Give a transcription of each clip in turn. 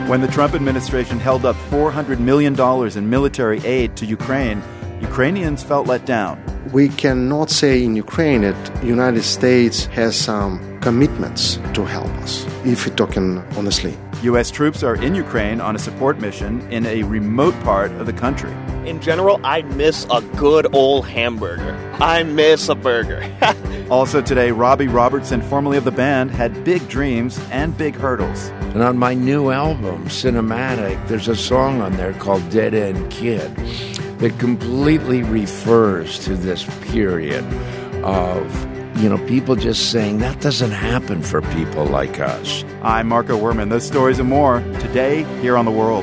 When the Trump administration held up $400 million in military aid to Ukraine, Ukrainians felt let down. We cannot say in Ukraine that the United States has some commitments to help us, if we're talking honestly. U.S. troops are in Ukraine on a support mission in a remote part of the country. In general, I miss a good old hamburger. I miss a burger. Also today, Robbie Robertson, formerly of the band, had big dreams and big hurdles. And on my new album, Cinematic, there's a song on there called Dead End Kid that completely refers to this period of, people just saying that doesn't happen for people like us. I'm Marco Werman. Those stories and more today here on The World.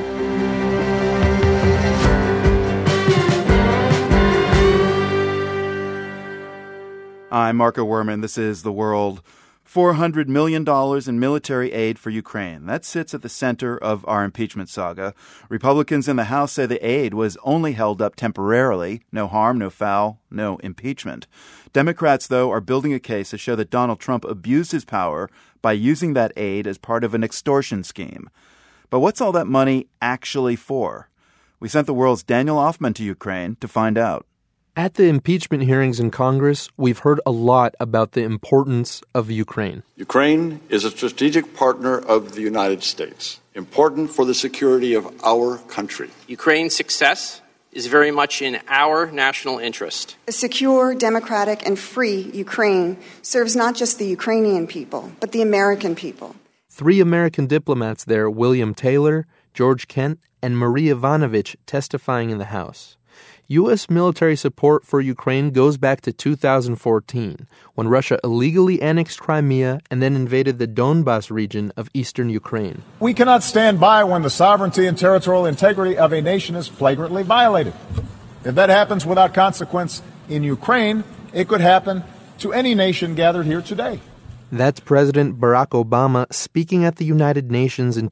I'm Marco Werman. This is The World. $400 million in military aid for Ukraine. That sits at the center of our impeachment saga. Republicans in the House say the aid was only held up temporarily. No harm, no foul, no impeachment. Democrats, though, are building a case to show that Donald Trump abused his power by using that aid as part of an extortion scheme. But what's all that money actually for? We sent The World's Daniel Offman to Ukraine to find out. At the impeachment hearings in Congress, we've heard a lot about the importance of Ukraine. Ukraine is a strategic partner of the United States, important for the security of our country. Ukraine's success is very much in our national interest. A secure, democratic, and free Ukraine serves not just the Ukrainian people, but the American people. 3 American diplomats there, William Taylor, George Kent, and Marie Ivanovich, testifying in the House. U.S. military support for Ukraine goes back to 2014, when Russia illegally annexed Crimea and then invaded the Donbas region of eastern Ukraine. We cannot stand by when the sovereignty and territorial integrity of a nation is flagrantly violated. If that happens without consequence in Ukraine, it could happen to any nation gathered here today. That's President Barack Obama speaking at the United Nations in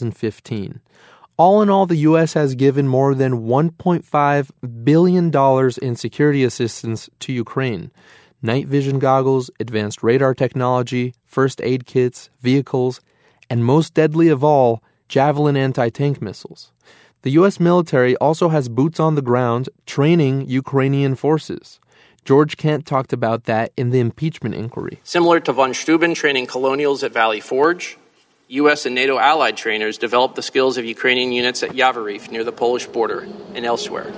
2015. All in all, the U.S. has given more than $1.5 billion in security assistance to Ukraine. Night vision goggles, advanced radar technology, first aid kits, vehicles, and most deadly of all, Javelin anti-tank missiles. The U.S. military also has boots on the ground training Ukrainian forces. George Kent talked about that in the impeachment inquiry. Similar to von Steuben training colonials at Valley Forge, U.S. and NATO allied trainers developed the skills of Ukrainian units at Yavoriv near the Polish border and elsewhere.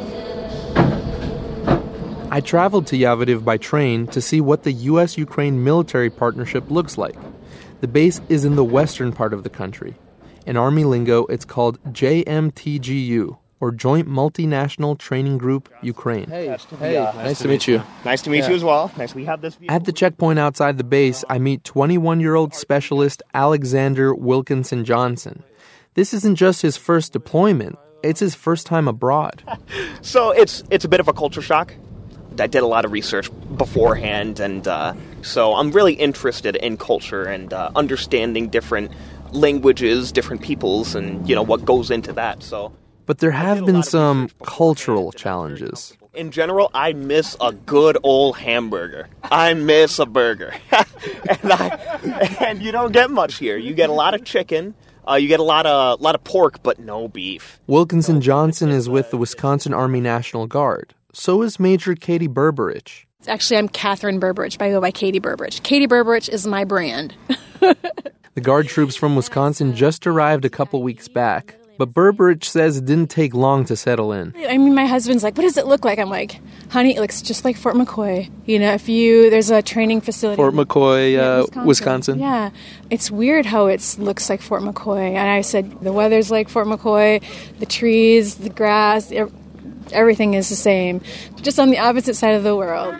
I traveled to Yavoriv by train to see what the U.S.-Ukraine military partnership looks like. The base is in the western part of the country. In Army lingo, it's called JMTGU, or Joint Multinational Training Group Ukraine. Nice to meet you. Nice to meet you as well. Nice we have this. At the checkpoint outside the base, I meet 21-year-old specialist Alexander Wilkinson Johnson. This isn't just his first deployment, it's his first time abroad. So it's a bit of a culture shock. I did a lot of research beforehand, and so I'm really interested in culture and understanding different languages, different peoples, and what goes into that. But there have been some cultural challenges. In general, I miss a good old hamburger. I miss a burger. and you don't get much here. You get a lot of chicken. You get a lot of pork, but no beef. Wilkinson Johnson is with the Wisconsin Army National Guard. So is Major Katie Berberich. Actually, I'm Catherine Berberich, but I go by Katie Berberich. Katie Berberich is my brand. The Guard troops from Wisconsin just arrived a couple weeks back. But Berberich says it didn't take long to settle in. I mean, my husband's like, what does it look like? I'm like, honey, it looks just like Fort McCoy. There's a training facility. Fort McCoy, Wisconsin. Yeah. It's weird how it looks like Fort McCoy. And I said, the weather's like Fort McCoy, the trees, the grass, everything is the same. Just on the opposite side of the world.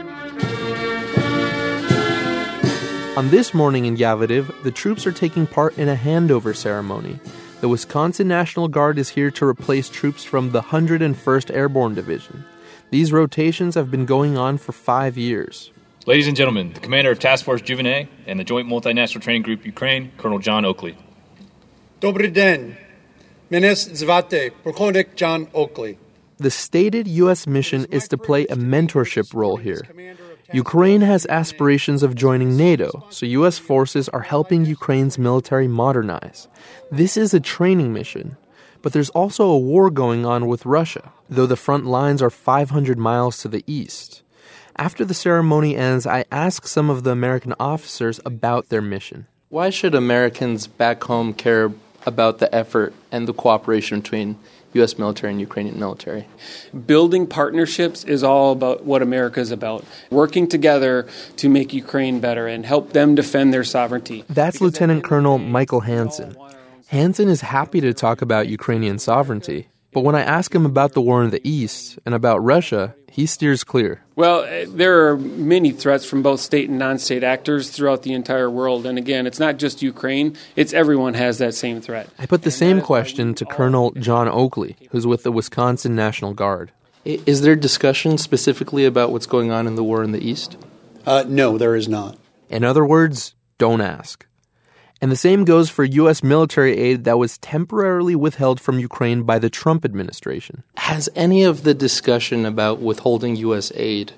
On this morning in Yavoriv, the troops are taking part in a handover ceremony. The Wisconsin National Guard is here to replace troops from the 101st Airborne Division. These rotations have been going on for 5 years. Ladies and gentlemen, the commander of Task Force Juvenet and the Joint Multinational Training Group Ukraine, Colonel John Oakley. Dobry den. Mnie звати Pułkownik John Oakley. The stated U.S. mission is to play a mentorship role here. Ukraine has aspirations of joining NATO, so U.S. forces are helping Ukraine's military modernize. This is a training mission. But there's also a war going on with Russia, though the front lines are 500 miles to the east. After the ceremony ends, I ask some of the American officers about their mission. Why should Americans back home care about the effort and the cooperation between U.S. military and Ukrainian military? Building partnerships is all about what America is about. Working together to make Ukraine better and help them defend their sovereignty. That's Lieutenant Colonel Michael Hansen. Hansen is happy to talk about Ukrainian sovereignty, but when I ask him about the war in the East and about Russia, he steers clear. Well, there are many threats from both state and non-state actors throughout the entire world. And again, it's not just Ukraine, it's everyone has that same threat. I put the same question to Colonel John Oakley, who's with the Wisconsin National Guard. Is there discussion specifically about what's going on in the war in the East? No, there is not. In other words, don't ask. And the same goes for U.S. military aid that was temporarily withheld from Ukraine by the Trump administration. Has any of the discussion about withholding U.S. aid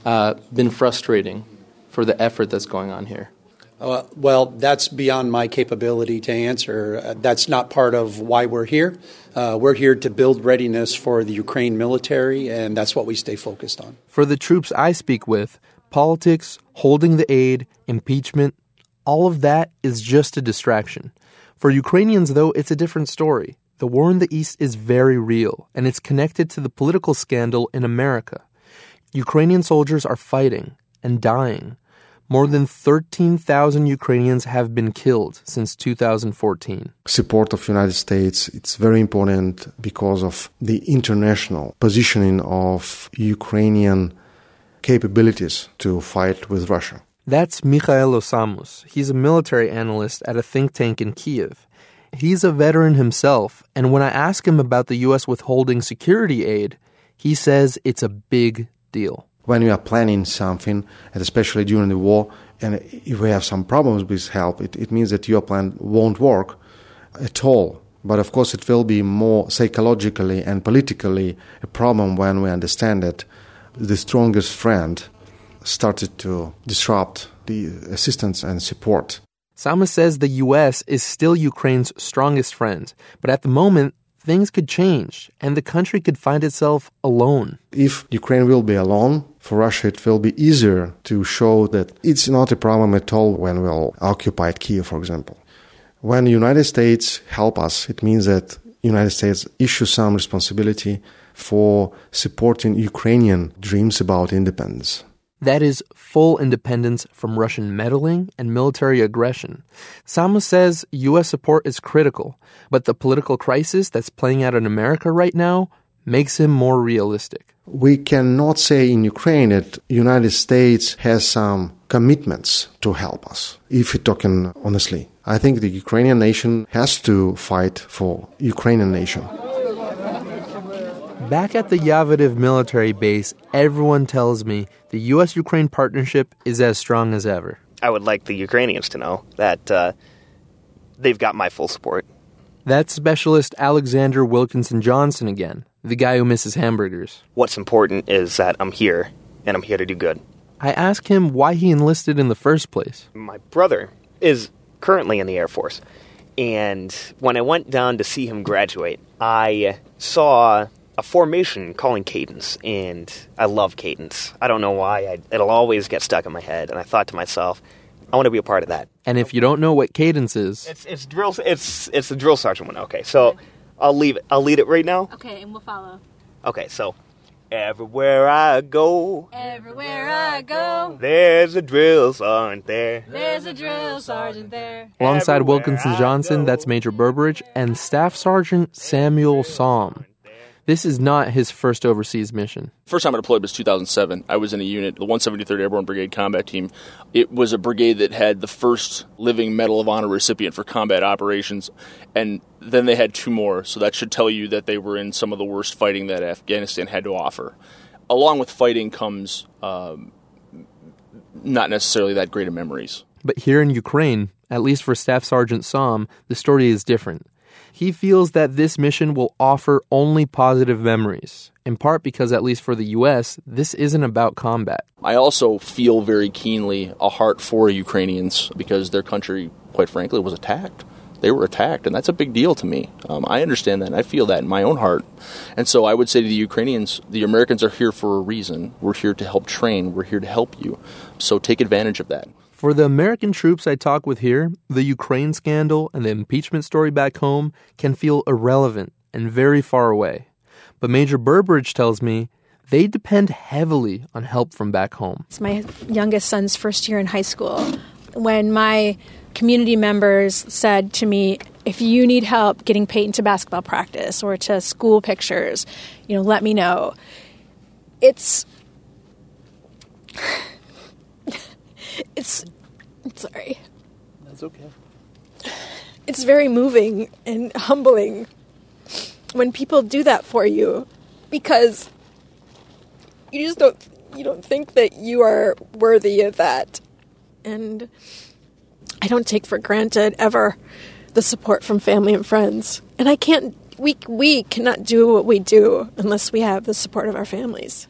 been frustrating for the effort that's going on here? Well, that's beyond my capability to answer. That's not part of why we're here. We're here to build readiness for the Ukraine military, and that's what we stay focused on. For the troops I speak with, politics, holding the aid, impeachment, all of that is just a distraction. For Ukrainians, though, it's a different story. The war in the East is very real, and it's connected to the political scandal in America. Ukrainian soldiers are fighting and dying. More than 13,000 Ukrainians have been killed since 2014. Support of the United States, it's very important because of the international positioning of Ukrainian capabilities to fight with Russia. That's Mikhail Osamus. He's a military analyst at a think tank in Kiev. He's a veteran himself, and when I ask him about the U.S. withholding security aid, he says it's a big deal. When you are planning something, and especially during the war, and if we have some problems with help, it means that your plan won't work at all. But of course it will be more psychologically and politically a problem when we understand that the strongest friend started to disrupt the assistance and support. Sama says the U.S. is still Ukraine's strongest friend, but at the moment, things could change, and the country could find itself alone. If Ukraine will be alone, for Russia it will be easier to show that it's not a problem at all when we'll occupy Kyiv, for example. When the United States help us, it means that the United States issues some responsibility for supporting Ukrainian dreams about independence. That is full independence from Russian meddling and military aggression. Sama says U.S. support is critical, but the political crisis that's playing out in America right now makes him more realistic. We cannot say in Ukraine that the United States has some commitments to help us, if we're talking honestly. I think the Ukrainian nation has to fight for Ukrainian nation. Back at the Yavyrev military base, everyone tells me the U.S.-Ukraine partnership is as strong as ever. I would like the Ukrainians to know that they've got my full support. That's Specialist Alexander Wilkinson Johnson again, the guy who misses hamburgers. What's important is that I'm here, and I'm here to do good. I ask him why he enlisted in the first place. My brother is currently in the Air Force, and when I went down to see him graduate, I saw a formation calling cadence, and I love cadence. I don't know why. It'll always get stuck in my head, and I thought to myself, I want to be a part of that. And if you don't know what cadence is, it's drill. It's the drill sergeant one. Okay, so I'll leave it. I'll lead it right now. Okay, and we'll follow. Okay, so everywhere I go, there's a drill sergeant there. There's a drill sergeant there. Alongside Wilkinson Johnson, that's Major Burbridge, and Staff Sergeant Samuel Salm. This is not his first overseas mission. First time I deployed was 2007. I was in a unit, the 173rd Airborne Brigade Combat Team. It was a brigade that had the first living Medal of Honor recipient for combat operations, and then they had two more, so that should tell you that they were in some of the worst fighting that Afghanistan had to offer. Along with fighting comes not necessarily that great of memories. But here in Ukraine, at least for Staff Sergeant Salm, the story is different. He feels that this mission will offer only positive memories, in part because, at least for the U.S., this isn't about combat. I also feel very keenly a heart for Ukrainians because their country, quite frankly, was attacked. They were attacked, and that's a big deal to me. I understand that, and I feel that in my own heart. And so I would say to the Ukrainians, the Americans are here for a reason. We're here to help train. We're here to help you. So take advantage of that. For the American troops I talk with here, the Ukraine scandal and the impeachment story back home can feel irrelevant and very far away. But Major Burbridge tells me they depend heavily on help from back home. It's my youngest son's first year in high school. When my community members said to me, if you need help getting Peyton to basketball practice or to school pictures, let me know. Sorry. That's okay. It's very moving and humbling when people do that for you, because you just don't think that you are worthy of that. And I don't take for granted ever the support from family and friends. And we cannot do what we do unless we have the support of our families.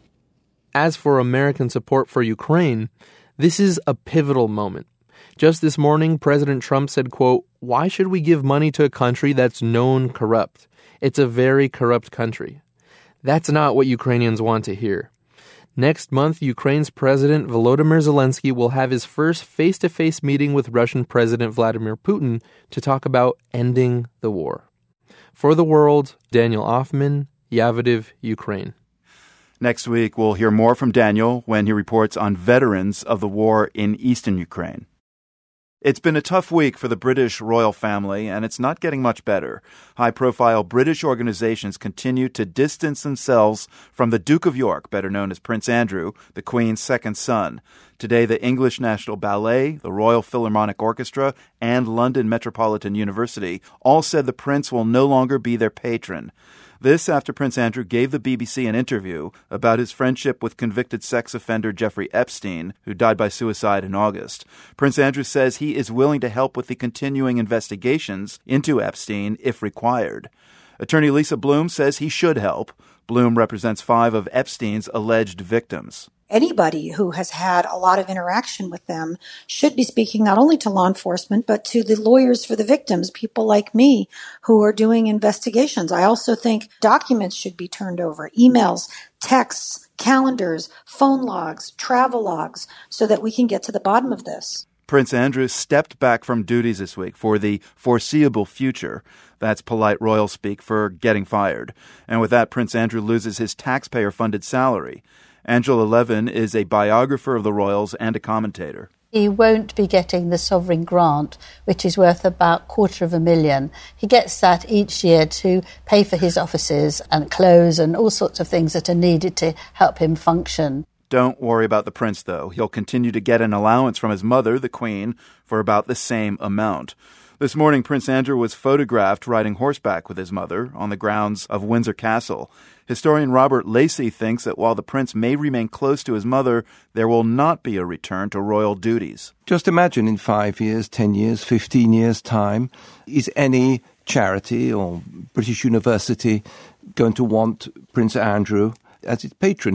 As for American support for Ukraine, this is a pivotal moment. Just this morning, President Trump said, quote, "Why should we give money to a country that's known corrupt? It's a very corrupt country." That's not what Ukrainians want to hear. Next month, Ukraine's President Volodymyr Zelensky will have his first face-to-face meeting with Russian President Vladimir Putin to talk about ending the war. For The World, Daniel Offman, Yavoriv, Ukraine. Next week, we'll hear more from Daniel when he reports on veterans of the war in eastern Ukraine. It's been a tough week for the British royal family, and it's not getting much better. High-profile British organizations continue to distance themselves from the Duke of York, better known as Prince Andrew, the Queen's second son. Today, the English National Ballet, the Royal Philharmonic Orchestra, and London Metropolitan University all said the prince will no longer be their patron. This after Prince Andrew gave the BBC an interview about his friendship with convicted sex offender Jeffrey Epstein, who died by suicide in August. Prince Andrew says he is willing to help with the continuing investigations into Epstein if required. Attorney Lisa Bloom says he should help. Bloom represents 5 of Epstein's alleged victims. Anybody who has had a lot of interaction with them should be speaking not only to law enforcement, but to the lawyers for the victims, people like me who are doing investigations. I also think documents should be turned over, emails, texts, calendars, phone logs, travel logs, so that we can get to the bottom of this. Prince Andrew stepped back from duties this week for the foreseeable future. That's polite royal speak for getting fired. And with that, Prince Andrew loses his taxpayer-funded salary. Angela Levin is a biographer of the royals and a commentator. He won't be getting the sovereign grant, which is worth about $250,000. He gets that each year to pay for his offices and clothes and all sorts of things that are needed to help him function. Don't worry about the prince, though. He'll continue to get an allowance from his mother, the Queen, for about the same amount. This morning, Prince Andrew was photographed riding horseback with his mother on the grounds of Windsor Castle. Historian Robert Lacey thinks that while the prince may remain close to his mother, there will not be a return to royal duties. Just imagine in 5 years, 10 years, 15 years' time, is any charity or British university going to want Prince Andrew as its patron?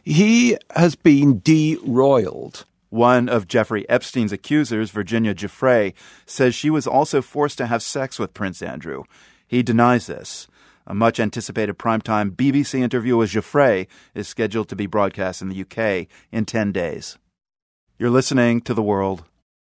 He has been de-royaled. One of Jeffrey Epstein's accusers, Virginia Giuffre, says she was also forced to have sex with Prince Andrew. He denies this. A much-anticipated primetime BBC interview with Giuffre is scheduled to be broadcast in the UK in 10 days. You're listening to The World.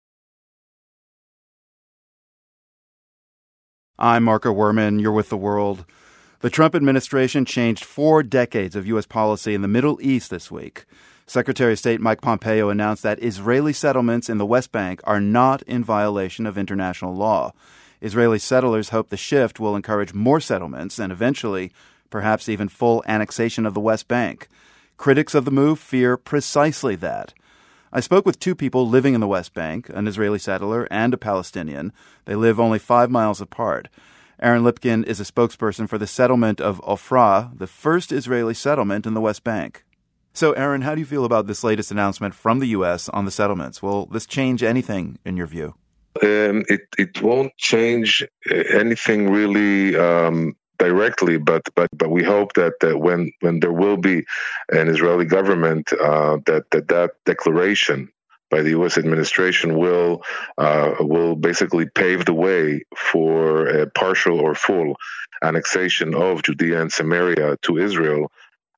I'm Marco Werman. You're with The World. The Trump administration changed 4 decades of U.S. policy in the Middle East this week. Secretary of State Mike Pompeo announced that Israeli settlements in the West Bank are not in violation of international law. Israeli settlers hope the shift will encourage more settlements and eventually, perhaps even full annexation of the West Bank. Critics of the move fear precisely that. I spoke with 2 people living in the West Bank, an Israeli settler and a Palestinian. They live only 5 miles apart. Aaron Lipkin is a spokesperson for the settlement of Ofra, the first Israeli settlement in the West Bank. So, Aaron, how do you feel about this latest announcement from the U.S. on the settlements? Will this change anything in your view? It won't change anything really directly, but we hope that when there will be an Israeli government, that declaration by the U.S. administration will basically pave the way for a partial or full annexation of Judea and Samaria to Israel.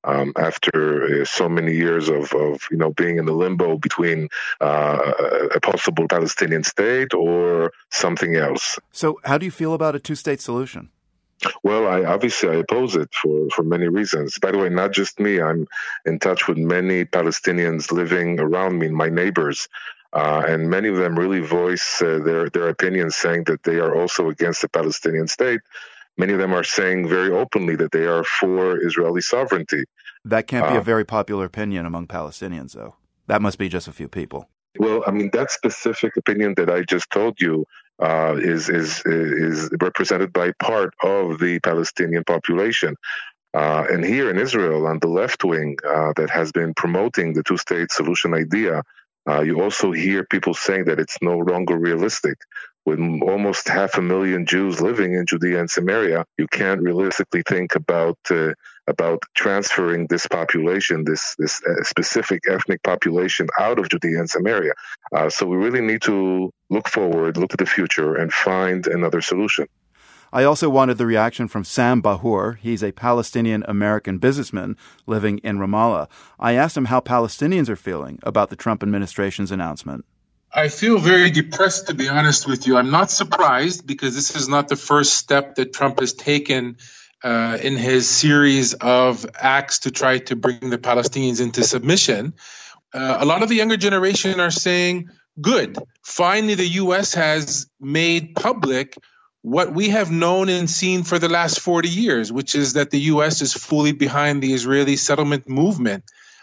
After so many years of being in the limbo between a possible Palestinian state or something else. So how do you feel about a two-state solution? Well, I oppose it for many reasons. By the way, not just me. I'm in touch with many Palestinians living around me, my neighbors, and many of them really voice their opinions, saying that they are also against the Palestinian state. Many of them are saying very openly that they are for Israeli sovereignty. That can't be a very popular opinion among Palestinians, though. That must be just a few people. Well, I mean, that specific opinion that I just told you is represented by part of the Palestinian population. And here in Israel, on the left wing that has been promoting the two-state solution idea, you also hear people saying that it's no longer realistic. With almost 500,000 Jews living in Judea and Samaria, you can't realistically think about transferring this population, this specific ethnic population, out of Judea and Samaria. So we really need to look forward, look to the future, and find another solution. I also wanted the reaction from Sam Bahour. He's a Palestinian-American businessman living in Ramallah. I asked him how Palestinians are feeling about the Trump administration's announcement. I feel very depressed, to be honest with you. I'm not surprised, because this is not the first step that Trump has taken in his series of acts to try to bring the Palestinians into submission. A lot of the younger generation are saying, good, finally the U.S. has made public what we have known and seen for the last 40 years, which is that the U.S. is fully behind the Israeli settlement movement.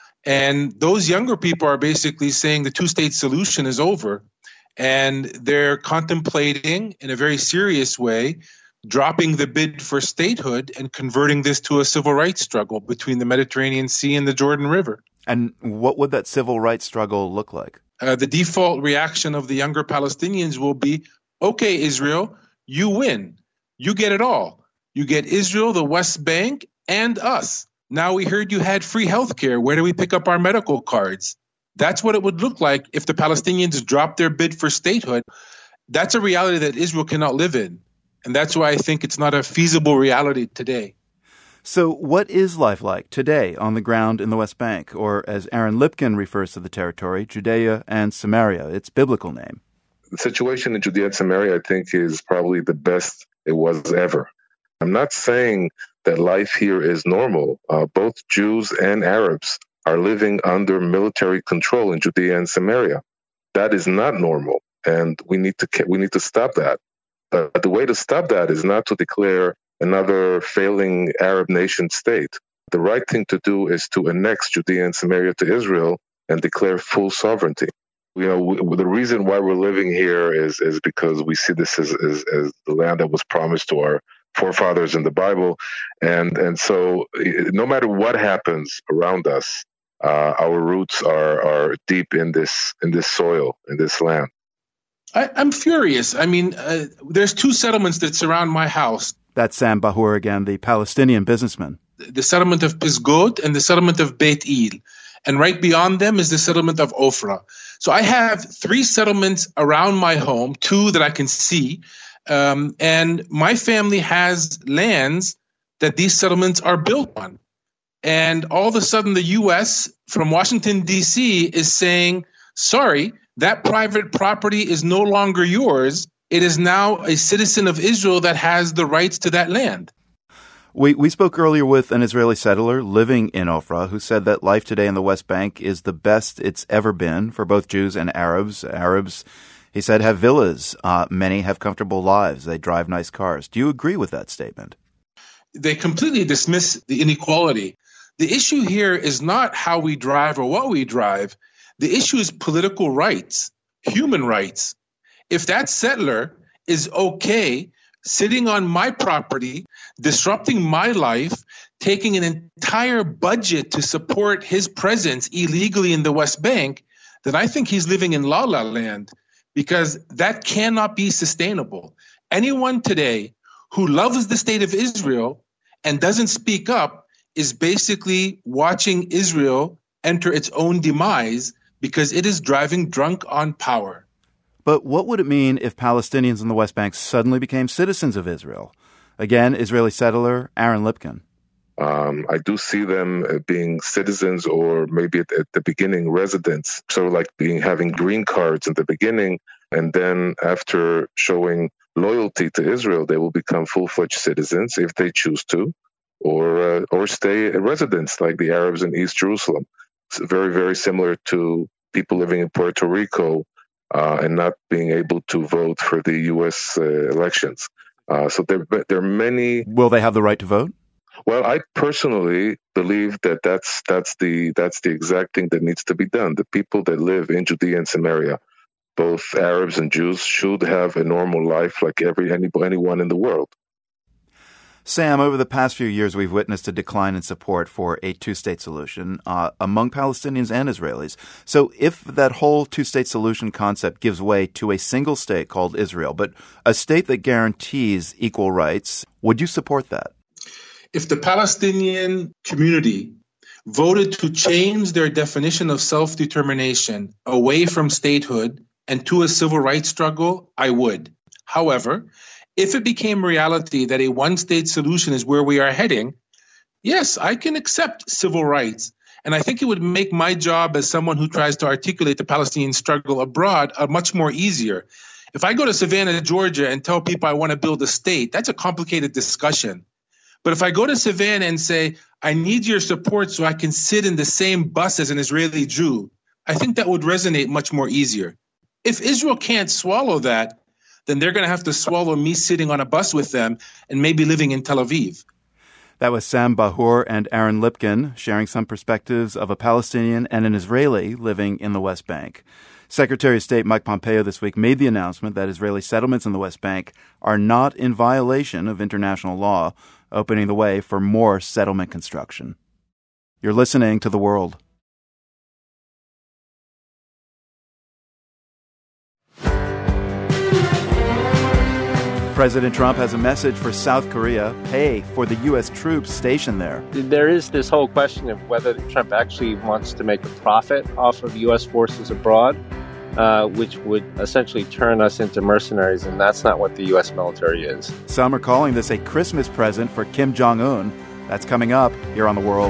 And those younger people are basically saying the two-state solution is over. And they're contemplating, in a very serious way, dropping the bid for statehood and converting this to a civil rights struggle between the Mediterranean Sea and the Jordan River. And what would that civil rights struggle look like? The default reaction of the younger Palestinians will be, okay, Israel, you win. You get it all. You get Israel, the West Bank, and us. Now we heard you had free health care. Where do we pick up our medical cards? That's what it would look like if the Palestinians dropped their bid for statehood. That's a reality that Israel cannot live in. And that's why I think it's not a feasible reality today. So what is life like today on the ground in the West Bank, or as Aaron Lipkin refers to the territory, Judea and Samaria, its biblical name? The situation in Judea and Samaria, I think, is probably the best it was ever. I'm not saying that life here is normal. Both Jews and Arabs are living under military control in Judea and Samaria. That is not normal, and we need to stop that. But the way to stop that is not to declare another failing Arab nation state. The right thing to do is to annex Judea and Samaria to Israel and declare full sovereignty. The reason why we're living here is because we see this as the land that was promised to our forefathers in the Bible. And so no matter what happens around us, our roots are deep in this soil, in this land. I'm furious. I mean, there's two settlements that surround my house. That's Sam Bahour again, the Palestinian businessman. The settlement of Pisgod and the settlement of Beit El. And right beyond them is the settlement of Ofra. So I have 3 settlements around my home, 2 that I can see. And my family has lands that these settlements are built on. And all of a sudden, the U.S. from Washington, D.C. is saying, sorry, that private property is no longer yours. It is now a citizen of Israel that has the rights to that land. We spoke earlier with an Israeli settler living in Ofra who said that life today in the West Bank is the best it's ever been for both Jews and Arabs. Arabs, he said, have villas. Many have comfortable lives. They drive nice cars. Do you agree with that statement? They completely dismiss the inequality. The issue here is not how we drive or what we drive. The issue is political rights, human rights. If that settler is okay sitting on my property, disrupting my life, taking an entire budget to support his presence illegally in the West Bank, then I think he's living in La La Land. because that cannot be sustainable. Anyone today who loves the state of Israel and doesn't speak up is basically watching Israel enter its own demise because it is driving drunk on power. But what would it mean if Palestinians in the West Bank suddenly became citizens of Israel? Again, Israeli settler Aaron Lipkin. I do see them being citizens, or maybe at the beginning residents, sort of like having green cards in the beginning, and then after showing loyalty to Israel, they will become full-fledged citizens if they choose to, or stay residents like the Arabs in East Jerusalem. It's very, very similar to people living in Puerto Rico and not being able to vote for the U.S. elections. So there are many. Will they have the right to vote? Well, I personally believe that that's the exact thing that needs to be done. The people that live in Judea and Samaria, both Arabs and Jews, should have a normal life like anyone in the world. Sam, over the past few years, we've witnessed a decline in support for a two-state solution among Palestinians and Israelis. So if that whole two-state solution concept gives way to a single state called Israel, but a state that guarantees equal rights, would you support that? If the Palestinian community voted to change their definition of self-determination away from statehood and to a civil rights struggle, I would. However, if it became reality that a one-state solution is where we are heading, yes, I can accept civil rights. And I think it would make my job as someone who tries to articulate the Palestinian struggle abroad much more easier. If I go to Savannah, Georgia, and tell people I want to build a state, that's a complicated discussion. But if I go to Savannah and say, I need your support so I can sit in the same bus as an Israeli Jew, I think that would resonate much more easier. If Israel can't swallow that, then they're going to have to swallow me sitting on a bus with them and maybe living in Tel Aviv. That was Sam Bahour and Aaron Lipkin sharing some perspectives of a Palestinian and an Israeli living in the West Bank. Secretary of State Mike Pompeo this week made the announcement that Israeli settlements in the West Bank are not in violation of international law, opening the way for more settlement construction. You're listening to The World. President Trump has a message for South Korea. Pay for the U.S. troops stationed there. There is this whole question of whether Trump actually wants to make a profit off of U.S. forces abroad, which would essentially turn us into mercenaries, and that's not what the U.S. military is. Some are calling this a Christmas present for Kim Jong-un. That's coming up here on The World.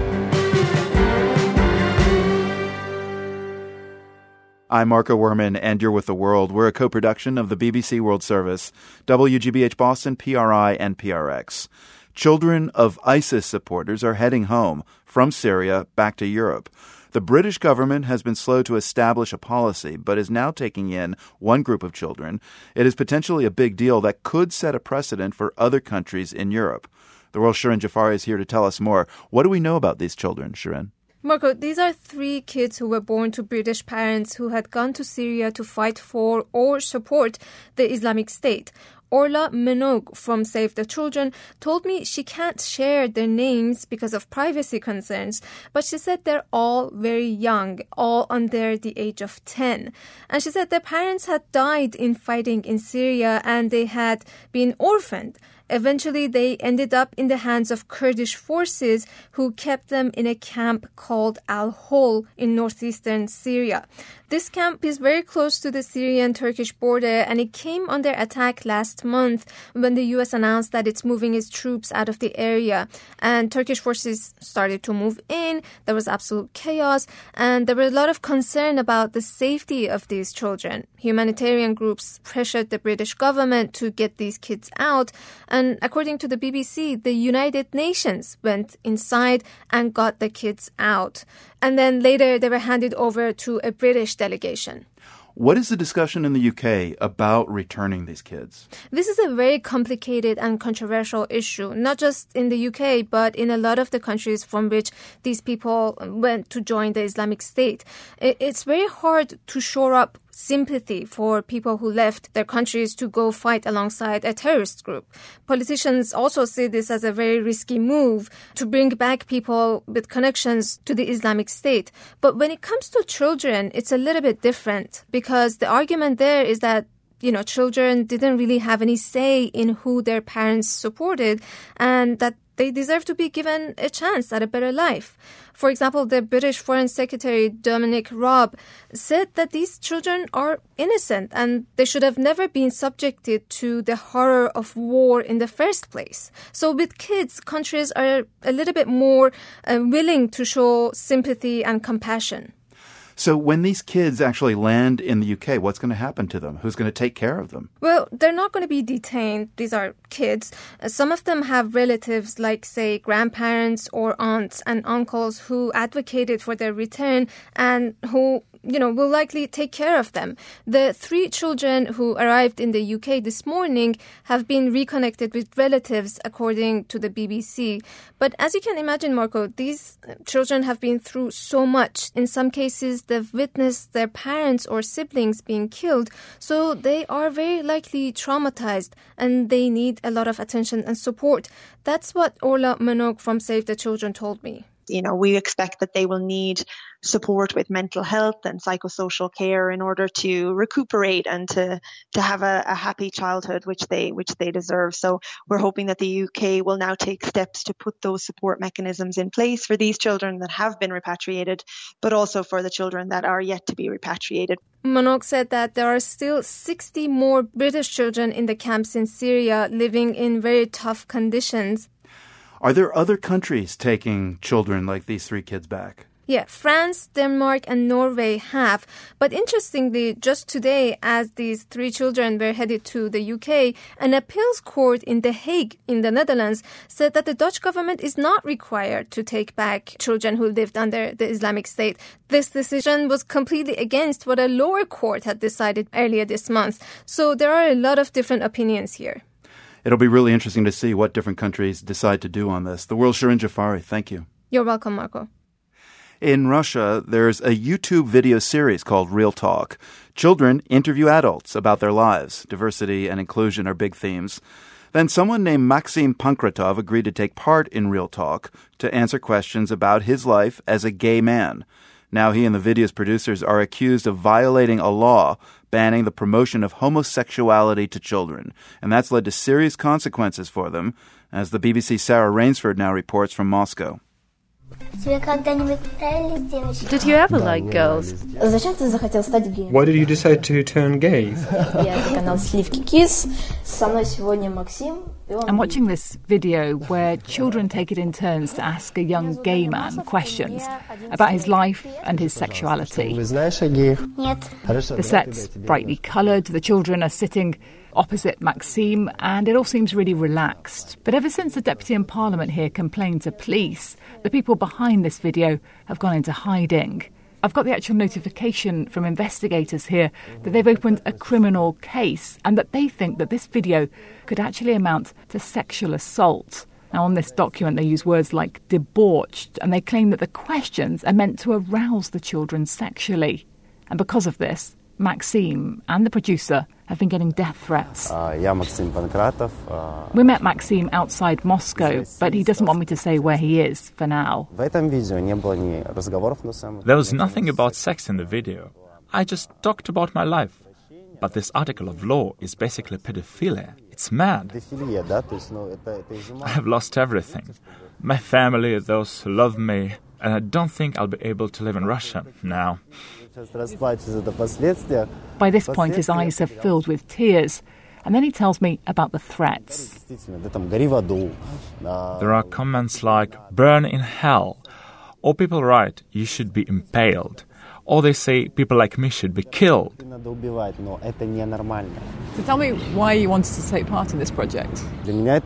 I'm Marco Werman, and you're with The World. We're a co-production of the BBC World Service, WGBH Boston, PRI, and PRX. Children of ISIS supporters are heading home from Syria back to Europe. The British government has been slow to establish a policy, but is now taking in one group of children. It is potentially a big deal that could set a precedent for other countries in Europe. The World's Shirin Jafari is here to tell us more. What do we know about these children, Shirin? Marco, these are 3 kids who were born to British parents who had gone to Syria to fight for or support the Islamic State. Orla Minogue from Save the Children told me she can't share their names because of privacy concerns, but she said they're all very young, all under the age of 10. And she said their parents had died in fighting in Syria and they had been orphaned. Eventually, they ended up in the hands of Kurdish forces who kept them in a camp called Al-Hol in northeastern Syria. This camp is very close to the Syrian-Turkish border, and it came under attack last month when the U.S. announced that it's moving its troops out of the area. And Turkish forces started to move in. There was absolute chaos, and there was a lot of concern about the safety of these children. Humanitarian groups pressured the British government to get these kids out, and according to the BBC, the United Nations went inside and got the kids out. And then later they were handed over to a British delegation. What is the discussion in the UK about returning these kids? This is a very complicated and controversial issue, not just in the UK, but in a lot of the countries from which these people went to join the Islamic State. It's very hard to shore up sympathy for people who left their countries to go fight alongside a terrorist group. Politicians also see this as a very risky move to bring back people with connections to the Islamic State. But when it comes to children, it's a little bit different because the argument there is that children didn't really have any say in who their parents supported and that they deserve to be given a chance at a better life. For example, the British Foreign Secretary Dominic Raab said that these children are innocent and they should have never been subjected to the horror of war in the first place. So with kids, countries are a little bit more willing to show sympathy and compassion. So when these kids actually land in the UK, what's going to happen to them? Who's going to take care of them? Well, they're not going to be detained. These are kids. Some of them have relatives like, say, grandparents or aunts and uncles who advocated for their return and who will likely take care of them. The 3 children who arrived in the UK this morning have been reconnected with relatives, according to the BBC. But as you can imagine, Marco, these children have been through so much. In some cases, they've witnessed their parents or siblings being killed, so they are very likely traumatized and they need a lot of attention and support. That's what Orla Minogue from Save the Children told me. We expect that they will need support with mental health and psychosocial care in order to recuperate and to have a happy childhood, which they deserve. So we're hoping that the UK will now take steps to put those support mechanisms in place for these children that have been repatriated, but also for the children that are yet to be repatriated. Minogue said that there are still 60 more British children in the camps in Syria living in very tough conditions. Are there other countries taking children like these 3 kids back? Yeah, France, Denmark, and Norway have. But interestingly, just today, as these 3 children were headed to the UK, an appeals court in The Hague in the Netherlands said that the Dutch government is not required to take back children who lived under the Islamic State. This decision was completely against what a lower court had decided earlier this month. So there are a lot of different opinions here. It'll be really interesting to see what different countries decide to do on this. The World's Shirin Jafari, thank you. You're welcome, Marco. In Russia, there's a YouTube video series called Real Talk. Children interview adults about their lives. Diversity and inclusion are big themes. Then someone named Maxim Pankratov agreed to take part in Real Talk to answer questions about his life as a gay man. Now he and the video's producers are accused of violating a law banning the promotion of homosexuality to children. And that's led to serious consequences for them, as the BBC's Sarah Rainsford now reports from Moscow. Did you ever like girls? Why did you decide to turn gay? I'm watching this video where children take it in turns to ask a young gay man questions about his life and his sexuality. The set's brightly coloured, the children are sitting opposite Maxim, and it all seems really relaxed. But ever since the deputy in Parliament here complained to police, the people behind this video have gone into hiding. I've got the actual notification from investigators here that they've opened a criminal case and that they think that this video could actually amount to sexual assault. Now, on this document, they use words like debauched, and they claim that the questions are meant to arouse the children sexually. And because of this, Maxim and the producer have been getting death threats. We met Maxim outside Moscow, but he doesn't want me to say where he is for now. There was nothing about sex in the video. I just talked about my life. But this article of law is basically pedophilia. It's mad. I have lost everything. My family, those who love me, and I don't think I'll be able to live in Russia now. By this point, his eyes have filled with tears, and then he tells me about the threats. There are comments like, burn in hell, or people write, you should be impaled, or they say people like me should be killed. So tell me why you wanted to take part in this project. It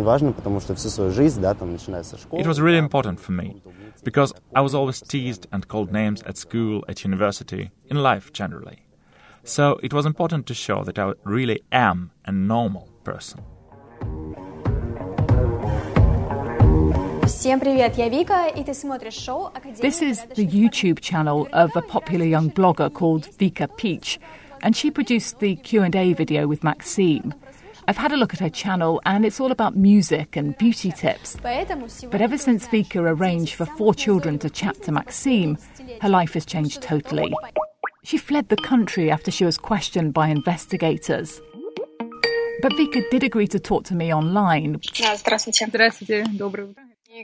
was really important for me, because I was always teased and called names at school, at university, in life generally. So it was important to show that I really am a normal person. This is the YouTube channel of a popular young blogger called Vika Peach, and she produced the Q&A video with Maxime. I've had a look at her channel, and it's all about music and beauty tips. But ever since Vika arranged for 4 children to chat to Maxime, her life has changed totally. She fled the country after she was questioned by investigators. But Vika did agree to talk to me online. Здравствуйте. Здравствуйте. Доброе утро.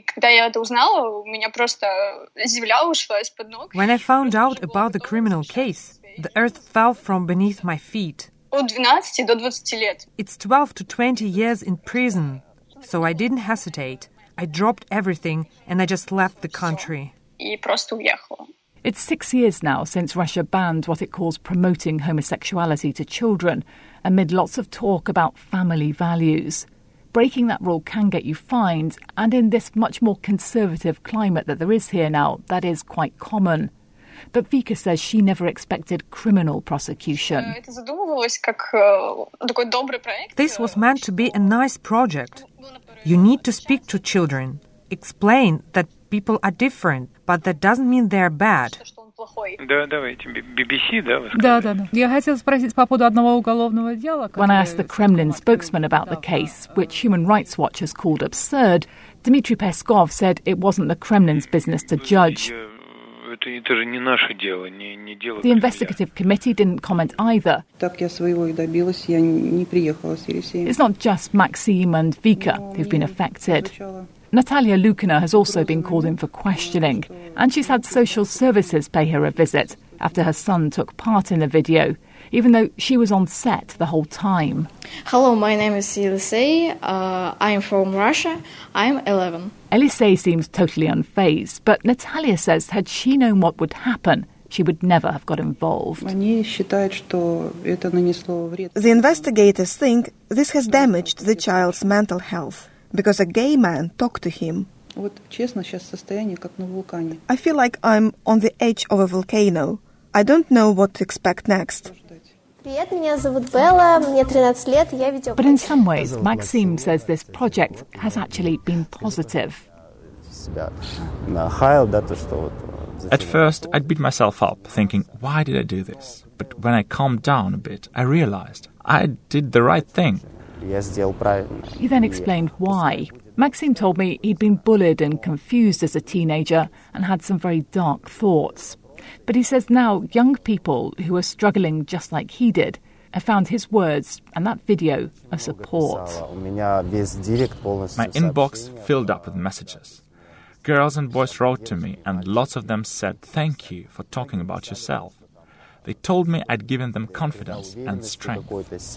When I found out about the criminal case, the earth fell from beneath my feet. It's 12 to 20 years in prison, so I didn't hesitate. I dropped everything and I just left the country. It's 6 years now since Russia banned what it calls promoting homosexuality to children, amid lots of talk about family values. Breaking that rule can get you fined, and in this much more conservative climate that there is here now, that is quite common. But Vika says she never expected criminal prosecution. This was meant to be a nice project. You need to speak to children, explain that people are different, but that doesn't mean they're bad. When I asked the Kremlin spokesman about the case, which Human Rights Watch has called absurd, Dmitry Peskov said it wasn't the Kremlin's business to judge. The investigative committee didn't comment either. It's not just Maxime and Vika who've been affected. Natalia Lukina has also been called in for questioning, and she's had social services pay her a visit after her son took part in the video, even though she was on set the whole time. Hello, my name is Elisei. I'm from Russia. I'm 11. Elisei seems totally unfazed, but Natalia says had she known what would happen, she would never have got involved. The investigators think this has damaged the child's mental health because a gay man talked to him. I feel like I'm on the edge of a volcano. I don't know what to expect next. But in some ways, Maxime says this project has actually been positive. At first, I'd beat myself up, thinking, why did I do this? But when I calmed down a bit, I realized I did the right thing. He then explained why. Maxime told me he'd been bullied and confused as a teenager and had some very dark thoughts. But he says now young people who are struggling just like he did have found his words and that video a support. My inbox filled up with messages. Girls and boys wrote to me, and lots of them said thank you for talking about yourself. They told me I'd given them confidence and strength.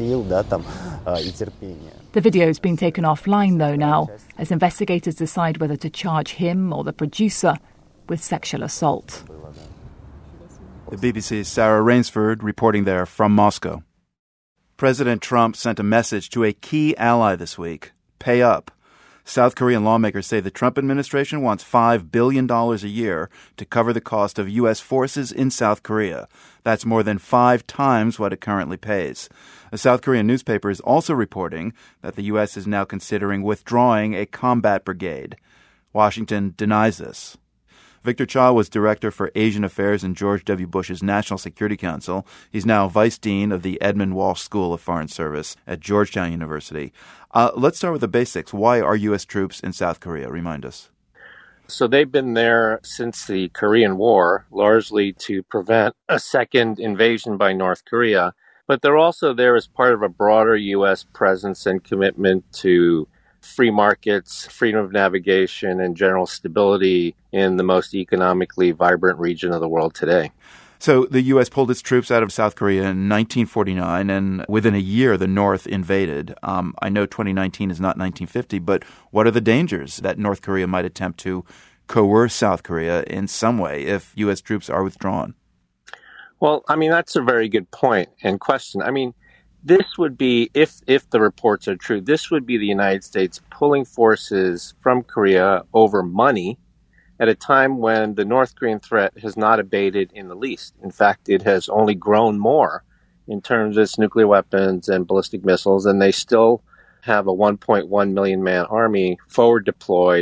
The video's been taken offline, though, now, as investigators decide whether to charge him or the producer with sexual assault. The BBC's Sarah Rainsford reporting there from Moscow. President Trump sent a message to a key ally this week: pay up. South Korean lawmakers say the Trump administration wants $5 billion a year to cover the cost of U.S. forces in South Korea. That's more than 5 times what it currently pays. A South Korean newspaper is also reporting that the U.S. is now considering withdrawing a combat brigade. Washington denies this. Victor Cha was director for Asian Affairs in George W. Bush's National Security Council. He's now vice dean of the Edmund Walsh School of Foreign Service at Georgetown University. Let's start with the basics. Why are U.S. troops in South Korea? Remind us. So they've been there since the Korean War, largely to prevent a second invasion by North Korea. But they're also there as part of a broader U.S. presence and commitment to free markets, freedom of navigation, and general stability in the most economically vibrant region of the world today. So the U.S. pulled its troops out of South Korea in 1949, and within a year, the North invaded. I know 2019 is not 1950, but what are the dangers that North Korea might attempt to coerce South Korea in some way if U.S. troops are withdrawn? Well, I mean, that's a very good point and question. I mean, this would be, if the reports are true, this would be the United States pulling forces from Korea over money at a time when the North Korean threat has not abated in the least. In fact, it has only grown more in terms of its nuclear weapons and ballistic missiles, and they still have a 1.1 million man army forward deployed,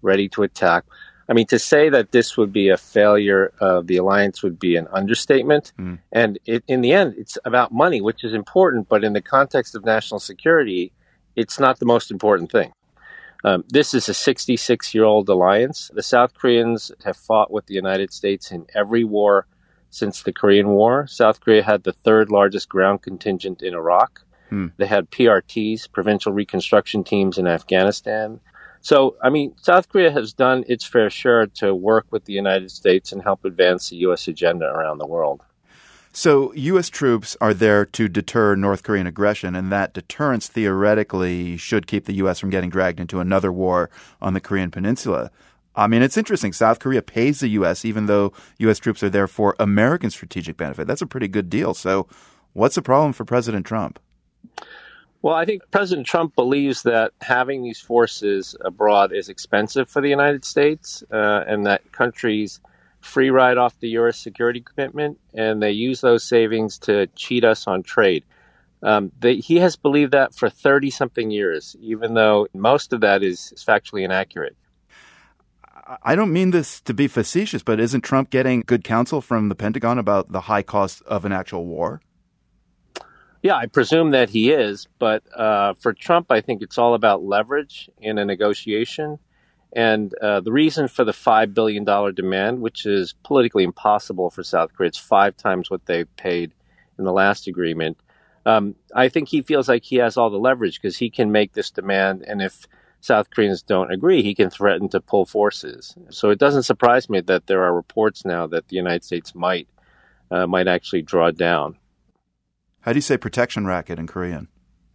ready to attack. I mean, to say that this would be a failure of the alliance would be an understatement. And in the end, it's about money, which is important. But in the context of national security, it's not the most important thing. This is a 66-year-old alliance. The South Koreans have fought with the United States in every war since the Korean War. South Korea had the third largest ground contingent in Iraq. They had PRTs, provincial reconstruction teams in Afghanistan. So, I mean, South Korea has done its fair share to work with the United States and help advance the U.S. agenda around the world. So U.S. troops are there to deter North Korean aggression, and that deterrence theoretically should keep the U.S. from getting dragged into another war on the Korean Peninsula. I mean, it's interesting. South Korea pays the U.S. even though U.S. troops are there for American strategic benefit. That's a pretty good deal. So what's the problem for President Trump? Well, I think President Trump believes that having these forces abroad is expensive for the United States and that countries free ride off the U.S. security commitment, and they use those savings to cheat us on trade. He has believed that for 30-something years, even though most of that is factually inaccurate. I don't mean this to be facetious, but isn't Trump getting good counsel from the Pentagon about the high cost of an actual war? Yeah, I presume that he is. But for Trump, I think it's all about leverage in a negotiation. And the reason for the $5 billion demand, which is politically impossible for South Korea, it's 5 times what they paid in the last agreement. I think he feels like he has all the leverage because he can make this demand. And if South Koreans don't agree, he can threaten to pull forces. So it doesn't surprise me that there are reports now that the United States might actually draw down. How do you say protection racket in Korean?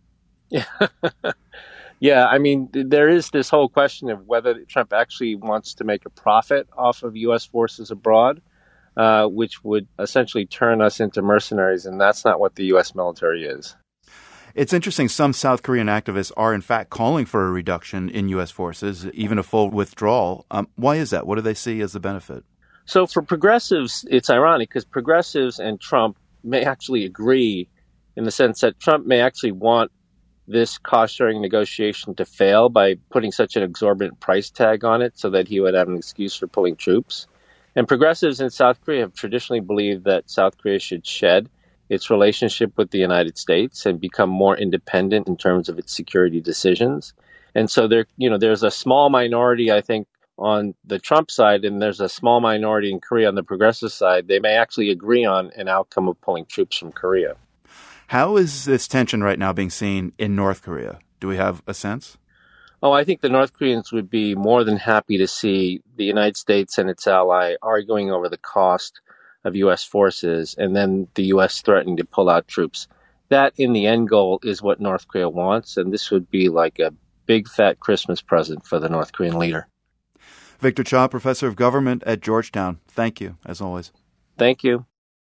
Yeah, I mean, there is this whole question of whether Trump actually wants to make a profit off of U.S. forces abroad, which would essentially turn us into mercenaries, and that's not what the U.S. military is. It's interesting. Some South Korean activists are, in fact, calling for a reduction in U.S. forces, even a full withdrawal. Why is that? What do they see as the benefit? So for progressives, it's ironic because progressives and Trump may actually agree in the sense that Trump may actually want this cost-sharing negotiation to fail by putting such an exorbitant price tag on it so that he would have an excuse for pulling troops. And progressives in South Korea have traditionally believed that South Korea should shed its relationship with the United States and become more independent in terms of its security decisions. And so there's a small minority, I think, on the Trump side, and there's a small minority in Korea on the progressive side. They may actually agree on an outcome of pulling troops from Korea. How is this tension right now being seen in North Korea? Do we have a sense? Oh, I think the North Koreans would be more than happy to see the United States and its ally arguing over the cost of U.S. forces and then the U.S. threatening to pull out troops. That, in the end goal, is what North Korea wants, and this would be like a big, fat Christmas present for the North Korean leader. Victor Cha, professor of government at Georgetown. Thank you, as always. Thank you.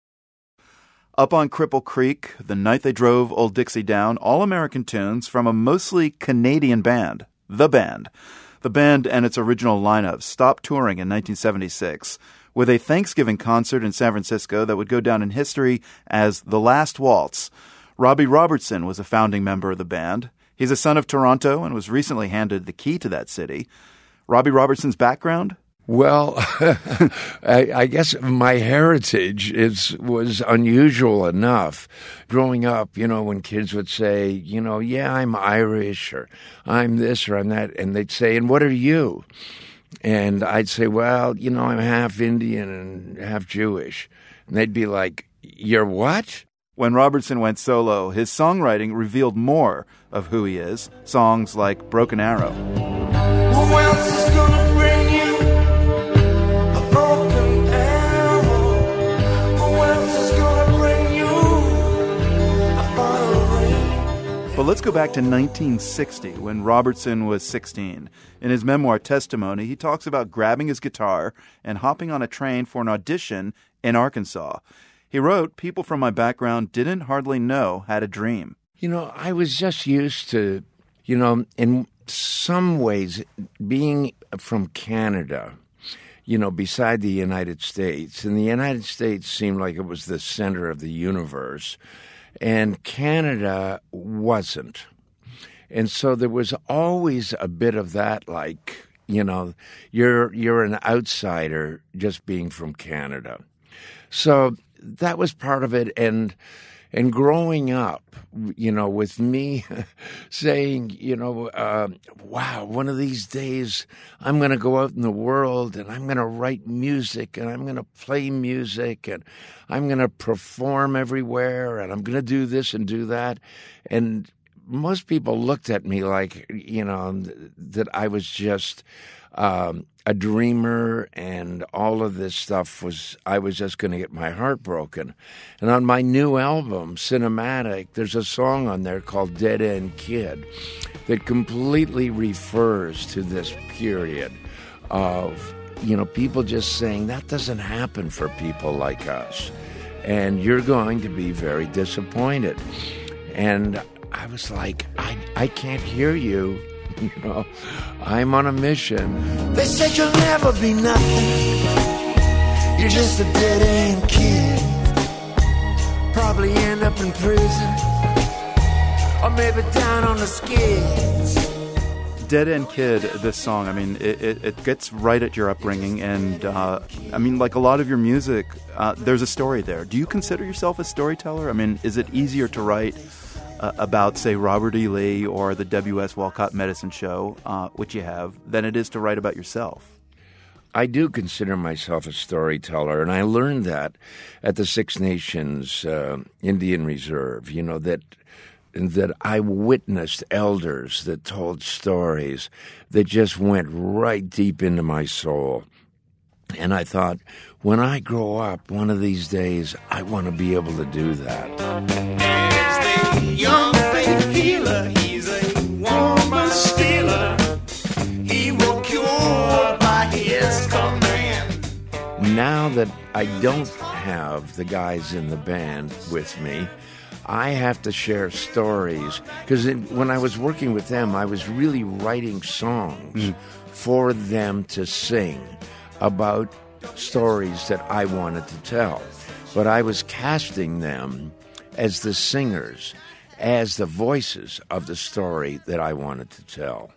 Up on Cripple Creek, The Night They Drove Old Dixie Down, all-American tunes from a mostly Canadian band, The Band. The band and its original lineup stopped touring in 1976 with a Thanksgiving concert in San Francisco that would go down in history as The Last Waltz. Robbie Robertson was a founding member of the band. He's a son of Toronto and was recently handed the key to that city. Robbie Robertson's background? Well, I guess my heritage was unusual enough. Growing up, when kids would say, yeah, I'm Irish or I'm this or I'm that, and they'd say, and what are you? And I'd say, well, I'm half Indian and half Jewish. And they'd be like, you're what? When Robertson went solo, his songwriting revealed more of who he is. Songs like Broken Arrow. Who else is gonna bring you a broken arrow? Who else is gonna bring you a bottle of rain? But let's go back to 1960 when Robertson was 16. In his memoir Testimony, he talks about grabbing his guitar and hopping on a train for an audition in Arkansas. He wrote, "People from my background didn't hardly know how to dream." I was just used to, in some ways, being from Canada, beside the United States. And the United States seemed like it was the center of the universe. And Canada wasn't. And so there was always a bit of that, you're an outsider just being from Canada. So that was part of it. And growing up, with me saying, wow, one of these days I'm going to go out in the world and I'm going to write music and I'm going to play music and I'm going to perform everywhere and I'm going to do this and do that. And most people looked at me like, that I was just a dreamer and all of this stuff I was just going to get my heart broken. And on my new album, Cinematic, there's a song on there called Dead End Kid that completely refers to this period of, people just saying that doesn't happen for people like us. And you're going to be very disappointed. And I was like, I can't hear you. I'm on a mission. They said you'll never be nothing. You're just a dead-end kid. Probably end up in prison, or maybe down on the skids. Dead End Kid, this song, it gets right at your upbringing. And, like a lot of your music, there's a story there. Do you consider yourself a storyteller? Is it easier to write about, say, Robert E. Lee or the W.S. Walcott Medicine Show, which you have, than it is to write about yourself? I do consider myself a storyteller, and I learned that at the Six Nations Indian Reserve, that I witnessed elders that told stories that just went right deep into my soul. And I thought, when I grow up, one of these days, I want to be able to do that. Young faith healer, he's a woman stealer. He will cure by his command. Now that I don't have the guys in the band with me, I have to share stories. Because when I was working with them, I was really writing songs for them to sing about stories that I wanted to tell. But I was casting them as the singers, as the voices of the story that I wanted to tell.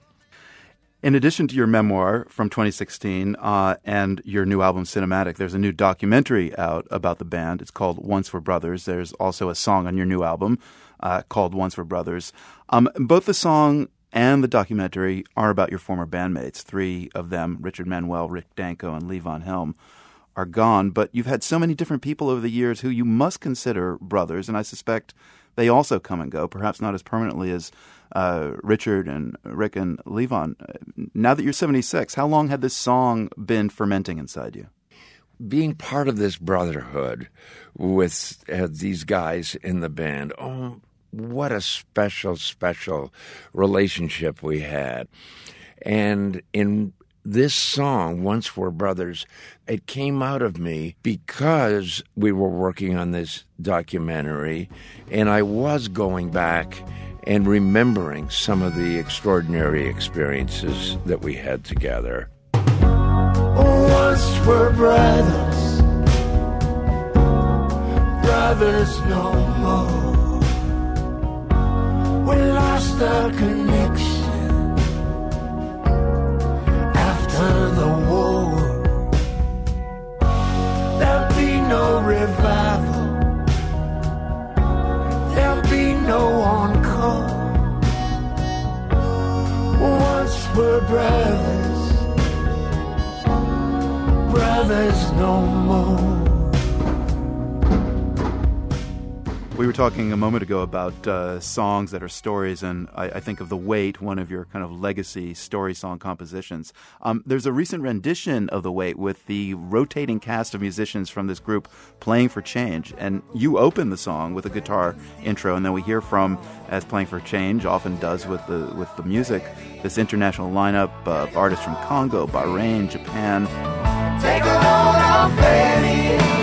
In addition to your memoir from 2016 and your new album, Cinematic, there's a new documentary out about the band. It's called Once Were Brothers. There's also a song on your new album called Once Were Brothers. Both the song and the documentary are about your former bandmates. Three of them, Richard Manuel, Rick Danko, and Lee Von Helm, are gone. But you've had so many different people over the years who you must consider brothers, and I suspect they also come and go, perhaps not as permanently as Richard and Rick and Lee Von. Now that you're 76, how long had this song been fermenting inside you? Being part of this brotherhood with these guys in the band, what a special, special relationship we had. And in this song, Once Were Brothers, it came out of me because we were working on this documentary, and I was going back and remembering some of the extraordinary experiences that we had together. Once were brothers, brothers no more. We lost our connection after the war. There'll be no revival, there'll be no encore. Once were brothers, brothers no more. We were talking a moment ago about songs that are stories, and I think of The Wait, one of your kind of legacy story song compositions. There's a recent rendition of The Wait with the rotating cast of musicians from this group playing for change, and you open the song with a guitar intro, and then we hear from, as Playing for Change often does with the music, this international lineup of artists from Congo, Bahrain, Japan. Take a load off, baby.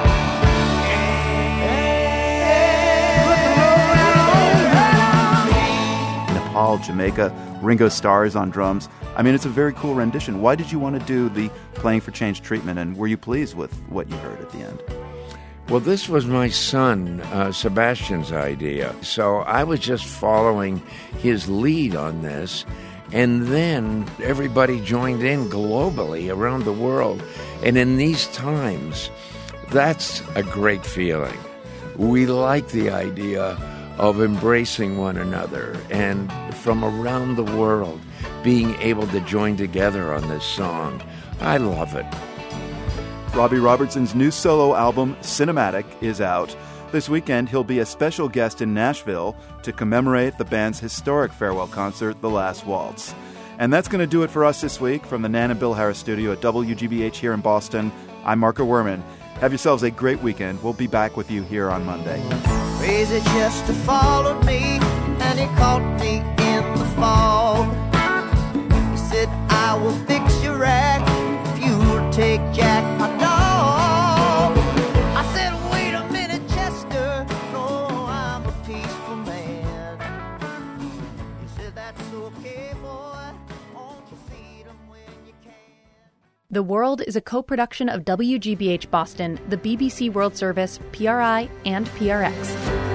Nepal, Jamaica, Ringo Starr is on drums. I mean, it's a very cool rendition. Why did you want to do the Playing for Change treatment, and were you pleased with what you heard at the end? Well, this was my son, Sebastian's idea. So I was just following his lead on this. And then everybody joined in globally around the world. And in these times, that's a great feeling. We like the idea of embracing one another and from around the world being able to join together on this song. I love it. Robbie Robertson's new solo album, Cinematic, is out. This weekend, he'll be a special guest in Nashville to commemorate the band's historic farewell concert, The Last Waltz. And that's going to do it for us this week from the Nan and Bill Harris studio at WGBH here in Boston. I'm Marco Werman. Have yourselves a great weekend. We'll be back with you here on Monday. Crazy just to follow me, and he caught me in the fall. He said, I will fix your rack if you will take Jack, my dog. I said, wait a minute, Chester, no, I'm a peaceful man. He said, that's okay, boy, won't you feed him when you can. The World is a co-production of WGBH Boston, the BBC World Service, PRI, and PRX.